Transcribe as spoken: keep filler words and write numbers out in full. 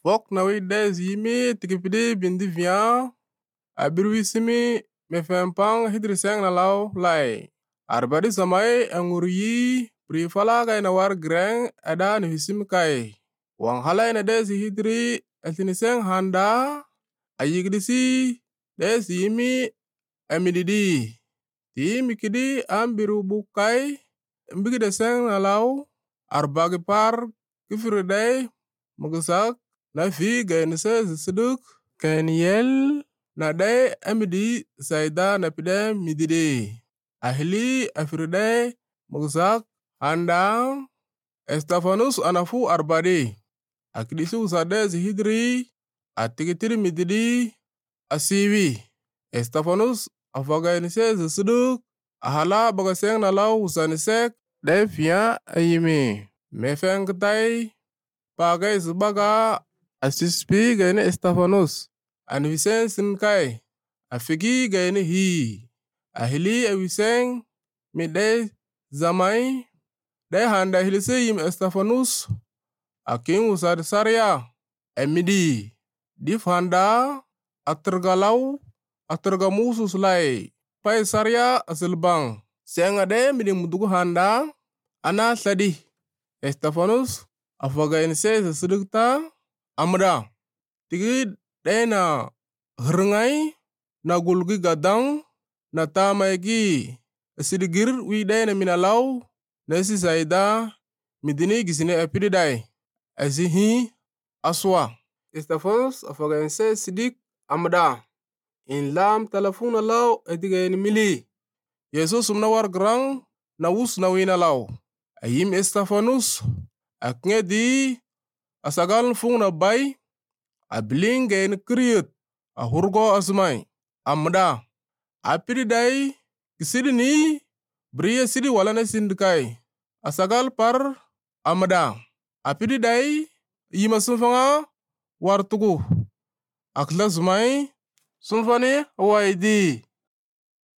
Fok na wi des yimi tikipidi bindi vian. Abir wisimi me fempang hidri seng na law lai. Arbadi samai angur yi pri fala gai na war greng ada ni wisim kai. Wang halai na des hidri eltini seng handa. Ayigdisi des yimi amididi. Ti mikidi ambiru bukai. Mbigide seng na law. Arbagi par kifiridai mugusak na fi gainise zisiduk kainiyel na dai amidi saida na pide midide. Ahli afiridai mugusak handang Estefanus anafu arbadi. Akidisi usade zihidri atikitiri mididi asiwi. Estefanus afagainise zisiduk ahala bagaseng na law usanisek dai fia ayimi. Mefeng ketai pagai sebaga asispi gaine Estefanus. Anwiseng sinkai. Afigi gaine hi. Ahili awiseng midai zamai. Dai handa hilise yim Estefanus. Aking usad sarya. Emidi. Dif handa atergalau atergamusus lai. Pai sarya asilbang. Seng ade midi mudugu handa. Ana sadi. Estefanus afagainise sesidukta amda. Tigi dena herngai na gulgi gadang na tamaigi sidigir wi dena minalaw na si saida midini gisine epididai. Azihi aswa. Estefanus afagainise sidik amda. In lam telefona law etigaini mili. Yesus umna war grang na wus na wina law. Ayim Estefanus aknge di asagal fung na bay. Abiling gain kriyut ahurgo asmai amda. Apididai kisidini bria sidi walane sindikai. Asagal par amda. Apididai yima sunfanga wartugu. Akla sumai sunfani waidi.